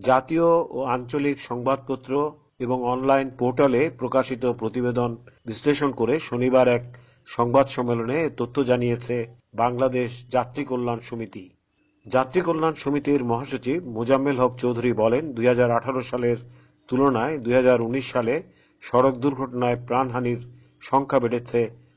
জাতীয় ও আঞ্চলিক সংবাদপত্র এবং অনলাইন পোর্টালে প্রকাশিত প্রতিবেদন বিশ্লেষণ করে শনিবার এক সংবাদ সম্মেলনে এ তথ্য জানিয়েছে বাংলাদেশ যাত্রী কল্যাণ সমিতি। যাত্রী কল্যাণ সমিতির মহাসচিব মোজাম্মেল হক চৌধুরী বলেন, 2018 সালের তুলনায় 2019 সালে সড়ক দুর্ঘটনায় প্রাণহানির সংখ্যা বেড়েছে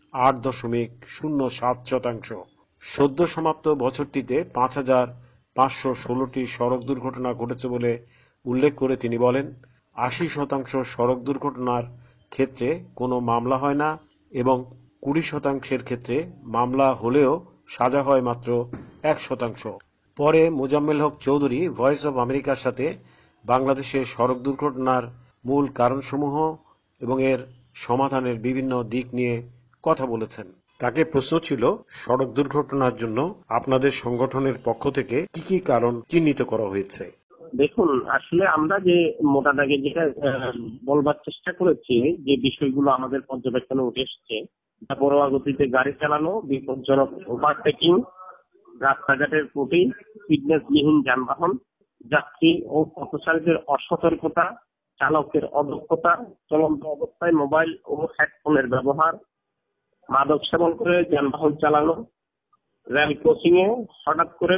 8.07%। সদ্য সমাপ্ত বছরটিতে 5,516টি সড়ক দুর্ঘটনা ঘটেছে বলে উল্লেখ করে তিনি বলেন, 80% সড়ক দুর্ঘটনার ক্ষেত্রে কোনো মামলা হয় না এবং 20% ক্ষেত্রে মামলা হলেও সাজা হয় মাত্র 1%। পরে মোজাম্মেল হক চৌধুরী ভয়েস অব আমেরিকার সাথে বাংলাদেশের সড়ক দুর্ঘটনার মূল কারণসমূহ এবং এর সমাধানের বিভিন্ন দিক নিয়ে কথা বলেছেন। তাকে প্রশ্ন ছিল, সড়ক দুর্ঘটনার জন্য আপনাদের সংগঠনের পক্ষ থেকে কি কি কারণ চিহ্নিত করা হয়েছে? দেখুন, আসলে আমরা যে মোটা দাগে যেটা বলবার চেষ্টা করেছি, যে বিষয়গুলো আমাদের পর্যবেক্ষণে উঠে এসছে, বড়োয়া গতিতে গাড়ি চালানো, বিপজ্জনক ওভারটেকিং, রাস্তাঘাটের ত্রুটি, ফিটনেসবিহীন যানবাহন, যাত্রী ও পথচারীদের অসতর্কতা, চালকের অদক্ষতা, চলন্ত অবস্থায় মোবাইল ও হেডফোনের ব্যবহার, মাদক সেবন করে যানবাহন চালানো, রেল ক্রসিং এ হঠাৎ করে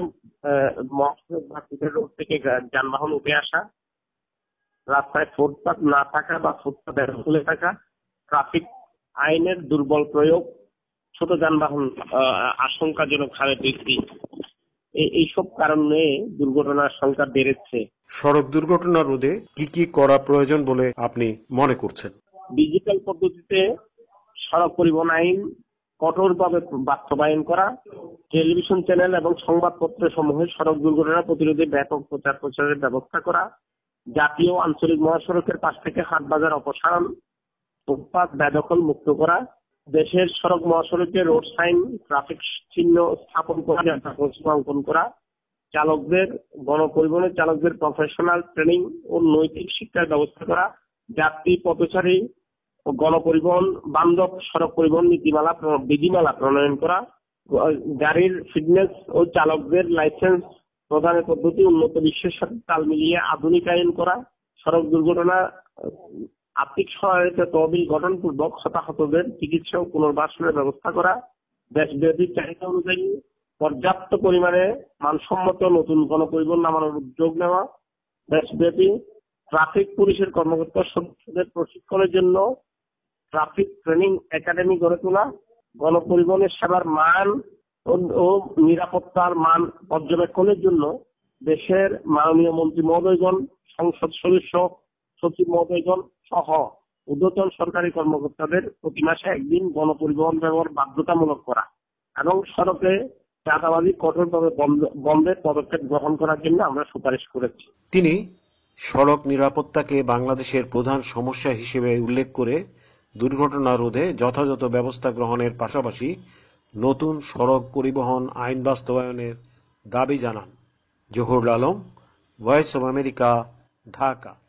রোড থেকে যানবাহন উঠে আসা, রাস্তায় ফুটপাত না থাকা বা ফুটপাত খুলে থাকা, ট্রাফিক আইনের দুর্বল প্রয়োগ, ছোট যানবাহন আশঙ্কাজনক হারে বৃদ্ধি, এইসব কারণে দুর্ঘটনার সংখ্যা বেড়েছে। সড়ক দুর্ঘটনা রোধে কি কি করা প্রয়োজন বলে আপনি মনে করছেন? ডিজিটাল পদ্ধতিতে সড়ক পরিবহন আইন কঠোরভাবে বাস্তবায়ন করা, টেলিভিশন চ্যানেল এবং সংবাদপত্র সমূহে সড়ক দুর্ঘটনা প্রতিরোধে ব্যাপক প্রচারের ব্যবস্থা করা, জাতীয় আঞ্চলিক মহাসড়কের পাশ থেকে হাট বাজার অপসারণ, ফুটপাত বেদখল মুক্ত করা, দেশের সড়ক মহাসড়কে রোড সাইন, ট্রাফিক চিহ্ন স্থাপন করা, অঙ্কন করা, চালকদের গণপরিবহনের চালকদের প্রফেশনাল ট্রেনিং ও নৈতিক শিক্ষার ব্যবস্থা করা, যাত্রী পথচারী ও গণপরিবহন বান্ধব সড়ক পরিবহন বিধিমালা প্রণয়ন করা, গাড়ির ফিটনেস ও চালকদের লাইসেন্স প্রদানের পদ্ধতি উন্নত বিশ্বের সাথে তাল মিলিয়ে আধুনিকায়ন করা, সড়ক দুর্ঘটনা আর্থিক সহায়তা তহবিল গঠনপূর্বক হতাহতদের চিকিৎসা ও পুনর্বাসনের ব্যবস্থা করা, দেশব্যাপী চাহিদা অনুযায়ী পর্যাপ্ত পরিমাণে মানসম্মত নতুন গণপরিবহন নামানোর উদ্যোগ নেওয়া, দেশব্যাপী ট্রাফিক পুলিশের কর্মকর্তা সদস্যদের প্রশিক্ষণের জন্য ট্রাফিক ট্রেনিং একাডেমি গড়ে তোলা, গণপরিবহনের সেবার মান ও নিরাপত্তার মান পর্যবেক্ষণের জন্য দেশের মাননীয় মন্ত্রী মহোদয়গণ, সংসদ সদস্য, সচিব মহোদয়গণ সহ ঊর্ধ্বতন সরকারি কর্মকর্তাদের প্রতি মাসে একদিন গণপরিবহন ব্যবহার বাধ্যতামূলক করা এবং সড়কে চাঁদাবাজি কঠোরভাবে বন্ধের পদক্ষেপ গ্রহণ করার জন্য আমরা সুপারিশ করেছি। তিনি সড়ক নিরাপত্তাকে বাংলাদেশের প্রধান সমস্যা হিসেবে উল্লেখ করে দুর্ঘটনা রোধে যথাযথ ব্যবস্থা গ্রহণের পাশাপাশি নতুন সড়ক পরিবহন আইন বাস্তবায়নের দাবি জানান। Zahurul Alam, voice of America, Dhaka.